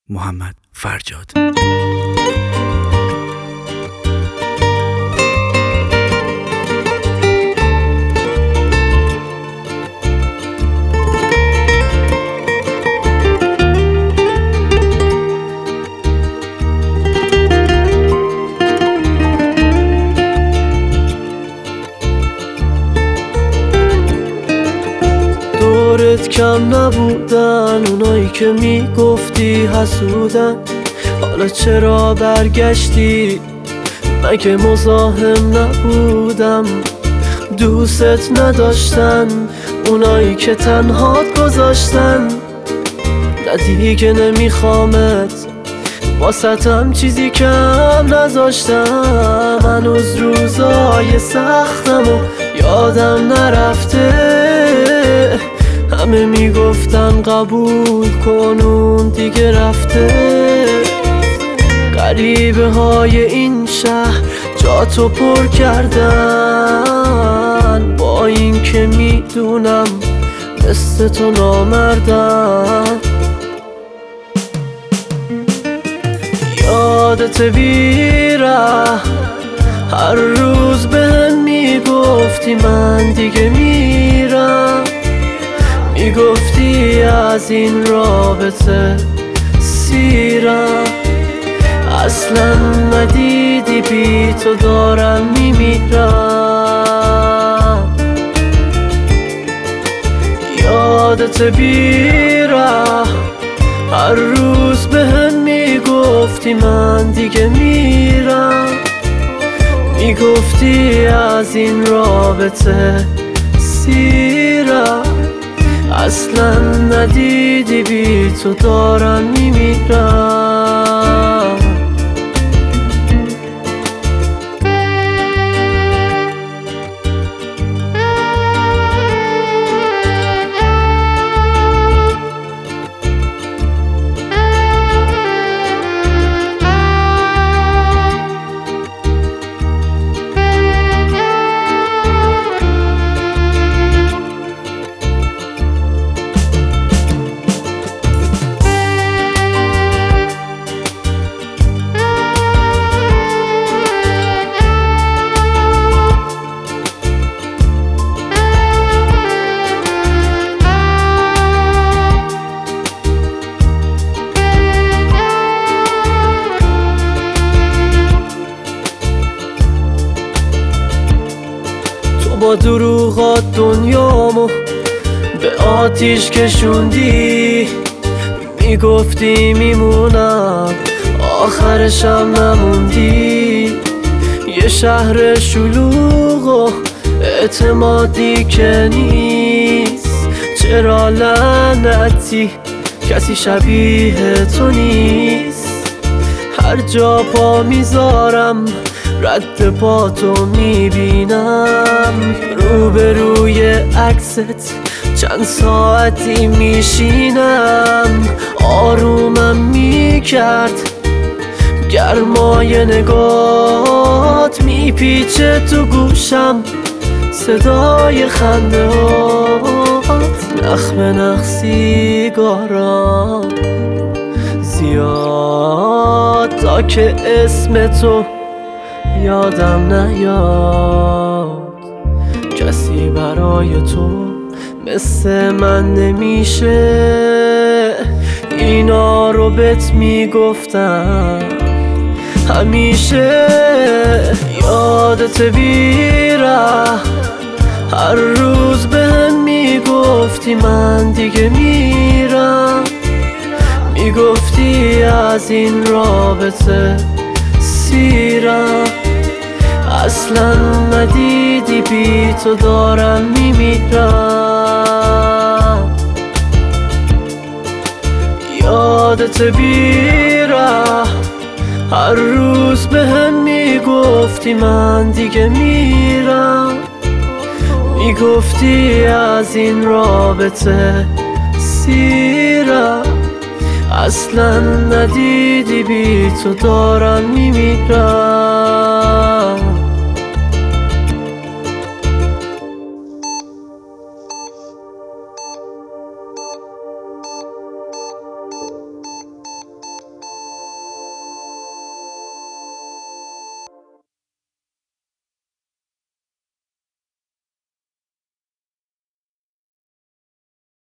محمد فرجاد. دورت کم نبودن اونایی که میگفتی حسودن، حالا چرا برگشتی؟ مگه مزاحم نبودم؟ دوست نداشتن اونایی که تنهات گذاشتن. نه دیگه نمیخوامت، واسطم چیزی کم نذاشتم. هنوز روزای سختم و یادم نرفته، همه میگفتن قبول کن اون دیگه رفته. غریبه های این شهر جاتو پر کردن، با این که میدونم مثل تو نامردن. یادت بیره هر روز بهم میگفتی من دیگه میرم، میگفتی از این رابطه سیرم. اصلا ندیدی بی تو دارم میمیرم. یادت بیره هر روز بهم میگفتی من دیگه میرم، میگفتی از این رابطه سیرم. اصلا ندیدی بی تو دارم میمیرم. با دروغات دنیامو به آتیش کشوندی، میگفتی میمونم آخرشم نموندی. یه شهر شلوغ و اعتمادی که نیست، چرا لعنتی کسی شبیه تو نیست. هر جا پا میذارم رد پاتو میبینم، روبروی عکست چند ساعتی میشینم. آرومم میکرد گرمای نگات، میپیچه تو گوشم صدای خنده هات. نخ به نخ سیگارام زیاد تا که اسم تو یادم نیاد. کسی برای تو مثل من نمیشه، اینا رو بهت میگفتم همیشه. یادت بیره هر روز بهم میگفتی من دیگه میرم، میگفتی از این رابطه سیرم. اصلا ندیدی بی تو دارم میمیرم. یادت بیره هر روز بهم میگفتی من دیگه میرم، میگفتی از این رابطه سیرم. اصلا ندیدی بی تو دارم میمیرم.